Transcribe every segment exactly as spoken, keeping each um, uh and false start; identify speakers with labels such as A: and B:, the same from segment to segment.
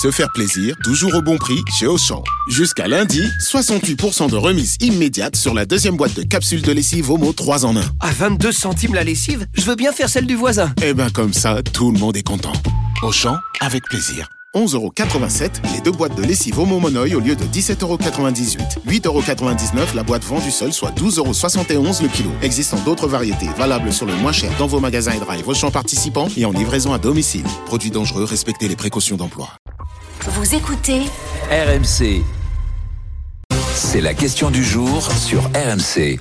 A: se faire plaisir, toujours au bon prix chez Auchan. Jusqu'à lundi, soixante-huit pour cent de remise immédiate sur la deuxième boîte de capsules de lessive Omo trois en un.
B: À vingt-deux centimes la lessive, je veux bien faire celle du voisin.
A: Eh ben comme ça, tout le monde est content. Auchan, avec plaisir. onze euros quatre-vingt-sept, les deux boîtes de lessive Omo Monoï au lieu de dix-sept euros quatre-vingt-dix-huit. huit euros quatre-vingt-dix-neuf la boîte vendue seule, soit douze euros soixante et onze le kilo. Existant d'autres variétés, valables sur le moins cher dans vos magasins et drive Auchan participants et en livraison à domicile. Produits dangereux, respectez les précautions d'emploi.
C: Vous écoutez
D: R M C. C'est la question du jour sur R M C.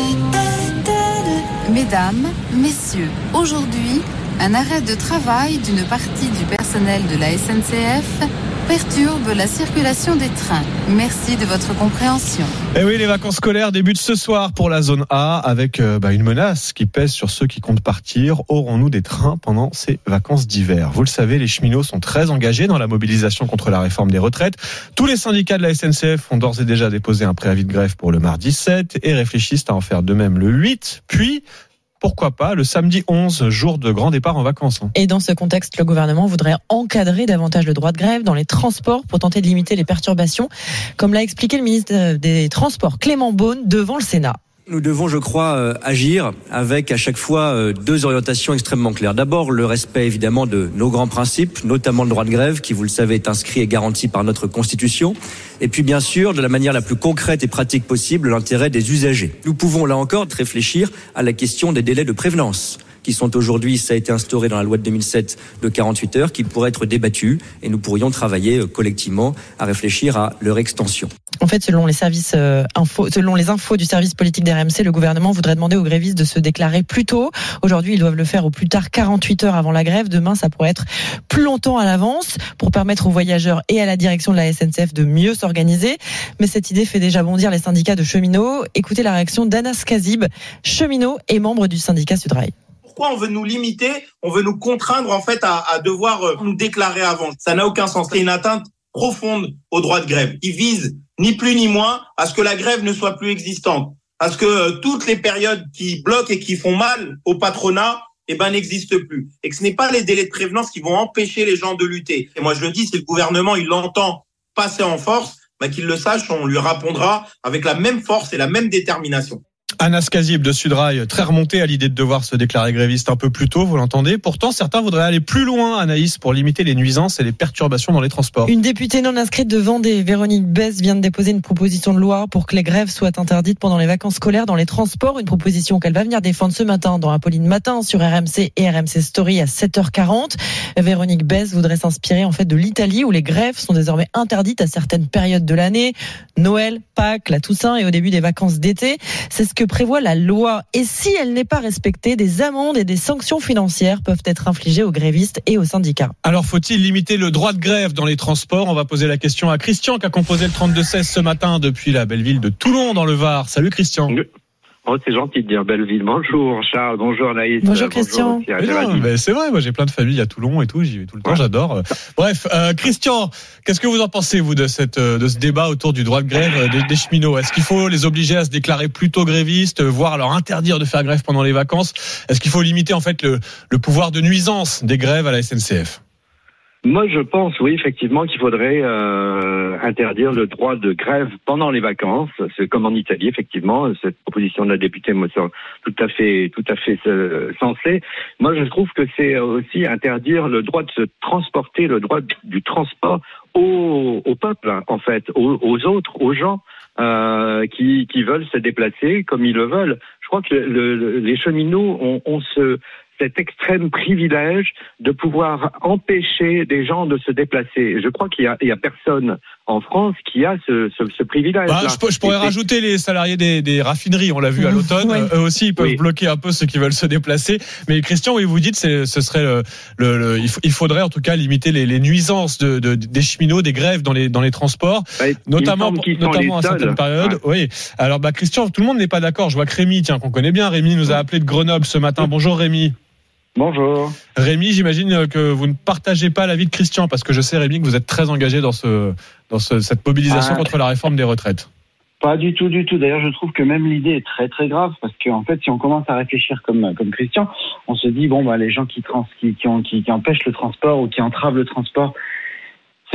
E: Mesdames, messieurs, aujourd'hui, un arrêt de travail d'une partie du personnel de la S N C F perturbe la circulation des trains. Merci de votre compréhension.
F: Et oui, les vacances scolaires débutent ce soir pour la zone A avec euh, bah, une menace qui pèse sur ceux qui comptent partir. Aurons-nous des trains pendant ces vacances d'hiver ? Vous le savez, les cheminots sont très engagés dans la mobilisation contre la réforme des retraites. Tous les syndicats de la S N C F ont d'ores et déjà déposé un préavis de grève pour le mardi sept et réfléchissent à en faire de même le huit, puis pourquoi pas le samedi onze, jour de grand départ en vacances.
G: Et dans ce contexte, le gouvernement voudrait encadrer davantage le droit de grève dans les transports pour tenter de limiter les perturbations, comme l'a expliqué le ministre des Transports Clément Beaune devant le Sénat.
H: Nous devons, je crois, euh, agir avec à chaque fois euh, deux orientations extrêmement claires. D'abord, le respect évidemment de nos grands principes, notamment le droit de grève, qui, vous le savez, est inscrit et garanti par notre Constitution. Et puis, bien sûr, de la manière la plus concrète et pratique possible, l'intérêt des usagers. Nous pouvons, là encore, réfléchir à la question des délais de prévenance, qui sont aujourd'hui, ça a été instauré dans la loi de deux mille sept de quarante-huit heures, qui pourraient être débattus et nous pourrions travailler collectivement à réfléchir à leur extension.
G: En fait, selon les services euh, info, selon les infos du service politique d'R M C, le gouvernement voudrait demander aux grévistes de se déclarer plus tôt. Aujourd'hui, ils doivent le faire au plus tard quarante-huit heures avant la grève. Demain, ça pourrait être plus longtemps à l'avance pour permettre aux voyageurs et à la direction de la S N C F de mieux s'organiser. Mais cette idée fait déjà bondir les syndicats de cheminots. Écoutez la réaction d'Anas Kazib, cheminot et membre du syndicat Sudrail.
I: Pourquoi on veut nous limiter, on veut nous contraindre en fait à, à devoir euh, nous déclarer avant ? Ça n'a aucun sens. C'est une atteinte profonde au droit de grève qui vise ni plus ni moins à ce que la grève ne soit plus existante, à ce que euh, toutes les périodes qui bloquent et qui font mal au patronat eh ben, n'existent plus. Et que ce n'est pas les délais de prévenance qui vont empêcher les gens de lutter. Et moi je le dis, si le gouvernement il l'entend passer en force, bah, qu'il le sache, on lui répondra avec la même force et la même détermination.
F: Anas Kazib de Sudrail, très remonté à l'idée de devoir se déclarer gréviste un peu plus tôt, vous l'entendez. Pourtant, certains voudraient aller plus loin, Anaïs, pour limiter les nuisances et les perturbations dans les transports.
G: Une députée non inscrite de Vendée, Véronique Besse, vient de déposer une proposition de loi pour que les grèves soient interdites pendant les vacances scolaires dans les transports. Une proposition qu'elle va venir défendre ce matin dans Apolline Matin sur R M C et R M C Story à sept heures quarante. Véronique Besse voudrait s'inspirer en fait de l'Italie où les grèves sont désormais interdites à certaines périodes de l'année. Noël, Pâques, la Toussaint et au début des vacances d'été. C'est ce que prévoit la loi. Et si elle n'est pas respectée, des amendes et des sanctions financières peuvent être infligées aux grévistes et aux syndicats.
F: Alors faut-il limiter le droit de grève dans les transports ? On va poser la question à Christian qui a composé le trente-deux seize ce matin depuis la belle ville de Toulon dans le Var. Salut Christian.
J: Oh, c'est gentil de dire Belleville. Bonjour Charles, bonjour Naïs.
G: Bonjour Christian.
F: Bonjour non, mais c'est vrai, moi j'ai plein de familles à Toulon et tout, j'y vais tout le temps, ouais. J'adore. Bref, euh, Christian, qu'est-ce que vous en pensez vous de cette de ce débat autour du droit de grève des, des cheminots ? Est-ce qu'il faut les obliger à se déclarer plutôt grévistes, voire leur interdire de faire grève pendant les vacances ? Est-ce qu'il faut limiter en fait le, le pouvoir de nuisance des grèves à la S N C F ?
J: Moi, je pense, oui, effectivement, qu'il faudrait euh, interdire le droit de grève pendant les vacances. C'est comme en Italie, effectivement. Cette proposition de la députée me semble tout à fait, tout à fait euh, sensée. Moi, je trouve que c'est aussi interdire le droit de se transporter, le droit du transport au, au peuple, en fait, aux, aux autres, aux gens euh, qui, qui veulent se déplacer comme ils le veulent. Je crois que le, le, les cheminots ont, ont ce cet extrême privilège de pouvoir empêcher des gens de se déplacer. Je crois qu'il y a, il y a personne en France qui a ce, ce, ce privilège.
F: Bah, je, je pourrais Et rajouter c'est... les salariés des, des raffineries, on l'a vu à l'automne. Oui. Eux aussi, ils peuvent oui. bloquer un peu ceux qui veulent se déplacer. Mais Christian, oui, vous dites, c'est, ce serait le, le, le, il faudrait en tout cas limiter les, les nuisances de, de, des cheminots, des grèves dans les, dans les transports, bah, notamment, notamment à certaines périodes. Ouais. Oui. Alors, bah, Christian, tout le monde n'est pas d'accord. Je vois que Rémi, tiens, qu'on connaît bien. Rémi nous a appelé de Grenoble ce matin. Bonjour Rémi.
J: Bonjour.
F: Rémi, j'imagine que vous ne partagez pas l'avis de Christian, parce que je sais, Rémi, que vous êtes très engagé dans, ce, dans ce, cette mobilisation ah, contre la réforme des retraites.
K: Pas du tout, du tout. D'ailleurs, je trouve que même l'idée est très, très grave, parce qu'en fait, si on commence à réfléchir comme, comme Christian, on se dit, bon, bah, les gens qui, trans, qui, qui, ont, qui, qui empêchent le transport ou qui entravent le transport, c'est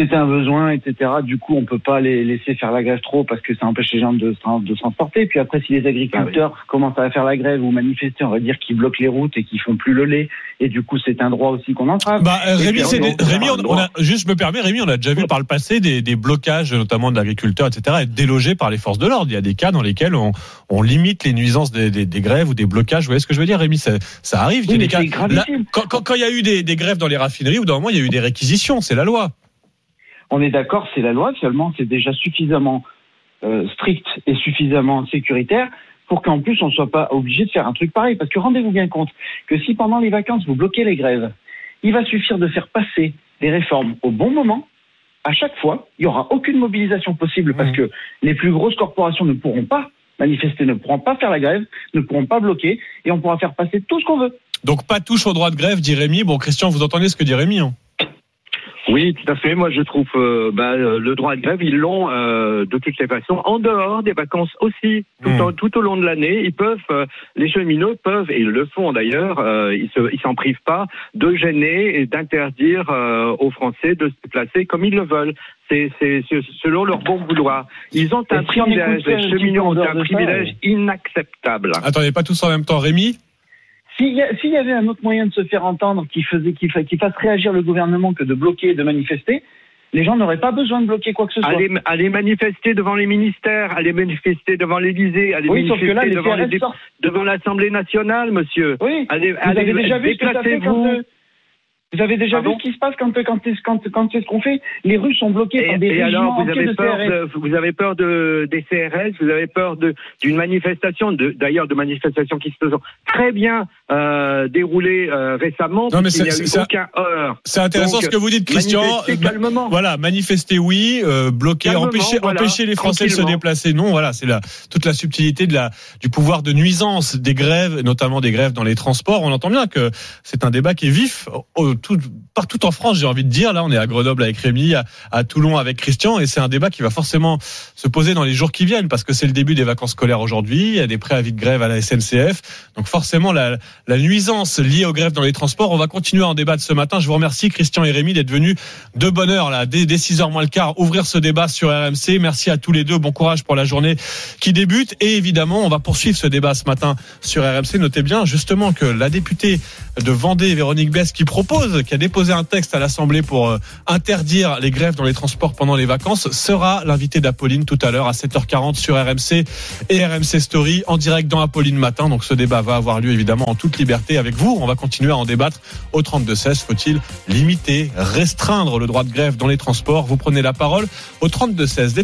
K: c'était un besoin, et cetera. Du coup, on peut pas les laisser faire la grève trop parce que ça empêche les gens de, de se transporter. Puis après, si les agriculteurs ah oui. commencent à faire la grève ou manifester, on va dire qu'ils bloquent les routes et qu'ils font plus le lait. Et du coup, c'est un droit aussi qu'on entrave.
F: Bah, euh, Rémi, c'est des, Rémi, on, on a, juste, je me permets, Rémi, on a déjà vu par le passé des, des blocages, notamment d'agriculteurs, et cetera, être délogés par les forces de l'ordre. Il y a des cas dans lesquels on, on limite les nuisances des, des, des grèves ou des blocages. Vous voyez ce que je veux dire, Rémi? Ça, ça arrive.
K: Oui,
F: des cas, là,
K: quand,
F: quand, quand il y a eu des, des grèves dans les raffineries, ou d'un moment, il y a eu des réquisitions. C'est la loi.
K: On est d'accord, c'est la loi. Seulement, c'est déjà suffisamment euh, strict et suffisamment sécuritaire pour qu'en plus, on ne soit pas obligé de faire un truc pareil. Parce que rendez-vous bien compte que si pendant les vacances, vous bloquez les grèves, il va suffire de faire passer des réformes au bon moment. À chaque fois, il n'y aura aucune mobilisation possible parce que les plus grosses corporations ne pourront pas manifester, ne pourront pas faire la grève, ne pourront pas bloquer et on pourra faire passer tout ce qu'on veut.
F: Donc, pas touche au droit de grève, dit Rémi. Bon, Christian, vous entendez ce que dit Rémi, hein?
J: Oui, tout à fait. Moi, je trouve euh, bah, le droit de grève, ils l'ont euh, de toutes les façons, en dehors des vacances aussi, tout, mmh. en, tout au long de l'année. Ils peuvent, euh, les cheminots peuvent, et ils le font d'ailleurs, euh, ils se, ils s'en privent pas, de gêner et d'interdire euh, aux Français de se déplacer comme ils le veulent. C'est, c'est, c'est selon leur bon vouloir. Ils ont un si privilège, les cheminots ont un privilège ça, inacceptable.
F: Attendez, pas tous en même temps, Rémi.
K: S'il y, a, s'il y avait un autre moyen de se faire entendre qui faisait, qui, qui fasse réagir le gouvernement que de bloquer et de manifester, les gens n'auraient pas besoin de bloquer quoi que ce soit.
J: Allez, allez manifester devant les ministères, allez manifester devant l'Élysée, allez
K: oui,
J: manifester
K: sauf que là, les
J: devant, les dé- devant l'Assemblée nationale, monsieur.
K: Oui,
J: allez,
K: vous
J: allez,
K: avez déjà vu ce que ça fait quand... Euh, vous avez déjà Pardon vu ce qui se passe quand, quand, quand, quand c'est ce qu'on fait? Les rues sont bloquées
J: et,
K: par des
J: et
K: régiments
J: alors, vous avez
K: de
J: peur
K: C R S.
J: de, vous avez peur de, des C R S, vous avez peur de, d'une manifestation, de, d'ailleurs de manifestations qui se sont très bien euh, déroulées euh, récemment.
F: Non, mais
J: il n'y a
F: eu
J: aucun heure.
F: C'est intéressant. Donc, ce que vous dites, Christian.
J: Manifester calmement.
F: Voilà, manifester oui, euh, bloquer, calmement, empêcher, voilà, empêcher les Français de se déplacer. Non, voilà, c'est la, toute la subtilité de la, du pouvoir de nuisance des grèves, notamment des grèves dans les transports. On entend bien que c'est un débat qui est vif au, tout, partout en France, j'ai envie de dire. Là, on est à Grenoble avec Rémi, à, à Toulon avec Christian, et c'est un débat qui va forcément se poser dans les jours qui viennent, parce que c'est le début des vacances scolaires aujourd'hui. Il y a des préavis de grève à la S N C F, donc forcément la, la nuisance liée aux grèves dans les transports. On va continuer à en débattre ce matin. Je vous remercie, Christian et Rémi, d'être venus de bonne heure là, dès, dès six heures moins le quart, ouvrir ce débat sur R M C. Merci à tous les deux. Bon courage pour la journée qui débute, et évidemment, on va poursuivre ce débat ce matin sur R M C. Notez bien justement que la députée de Vendée, Véronique Besse, qui propose, qui a déposé un texte à l'Assemblée pour euh, interdire les grèves dans les transports pendant les vacances, sera l'invité d'Apolline tout à l'heure à sept heures quarante sur R M C et R M C Story en direct dans Apolline Matin. Donc ce débat va avoir lieu évidemment en toute liberté avec vous. On va continuer à en débattre au trente-deux seize. Faut-il limiter, restreindre le droit de grève dans les transports? Vous prenez la parole au trente-deux seize.